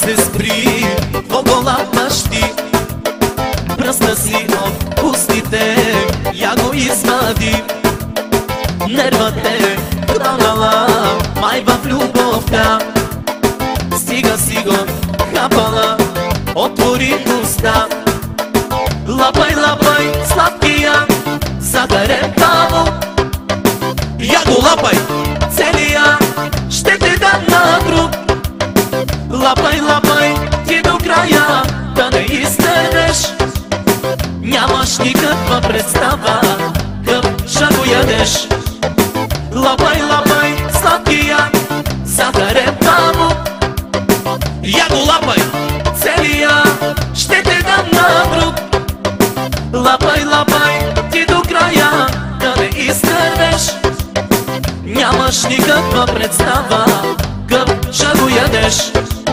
се спри, двогола мъщи. Пръста си от устите, я го извади. Нервът е хванала, май в любовта. Стига си го хапала, отвори уста. Лапай, лапай, сладкия, захарен паво. Я го лапай, целия, ще те дам на друг. Лапай, лапай, ти до края, да не изтървеш. Нямаш никаква представа, къв ще го ядеш. Лапай, лапай, сладкия, захарен паво. Я го лапай, целия, ще те дам на друг. Лапай, лапай, ти до края, да не изтървеш. Нямаш никаква представа, къв ще го ядеш.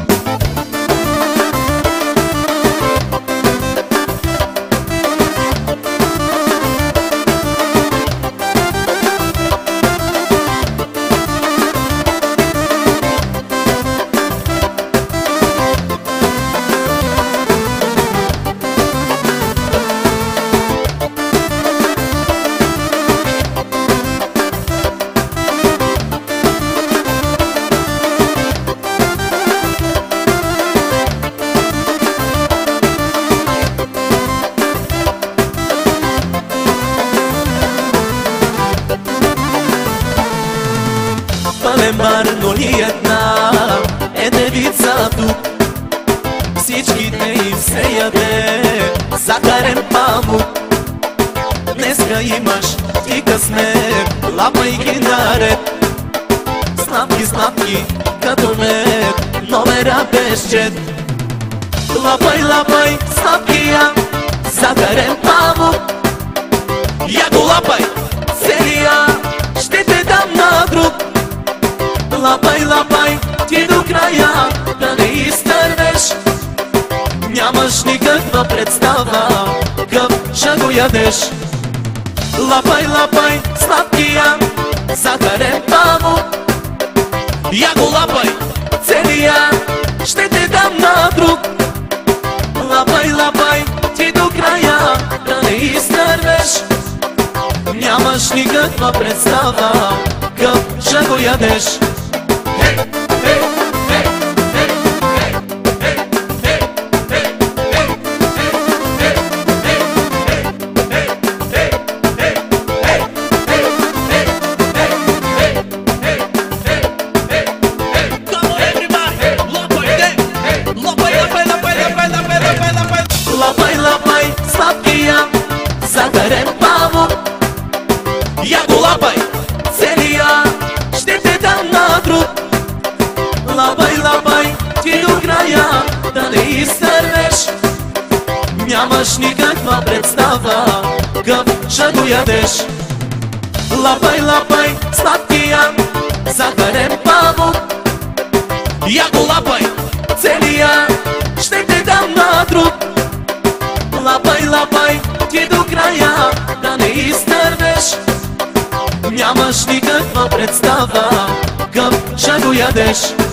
Пълен бар, но ли една е девица тук. Всичките и се яде захарен памук. Днеска имаш ти късмет, лапай ги наред. Сладки, сладки, като мед, номера без чет. Лапай, лапай, сладкия, захарен памук. Я го лапай, целия, ще те дам на друг. Лапай, лапай, ти до края, да не изтървеш. Нямаш никаква представа, къв ще го ядеш. Лапай, лапай, сладкия, захарен памук. Я го лапай, целия, ще те дам на друг. Лапай, лапай, ти до края, да не изтървеш. Нямаш никаква представа, къв ще го ядеш. Лапай, лапай, сладкия, захарен памук. Я го лапай, целия, ще те дам на друг. Лапай, лапай, ти до края, да не изтървеш. Нямаш никаква представа, къв ще го ядеш. Лапай, лапай, сладкия, захарен памук. Я го лапай, целия, ще те дам на друг. Лапай, лапай, ти до края, да не изтървеш. Нямаш никаква представа, къв ще го ядеш.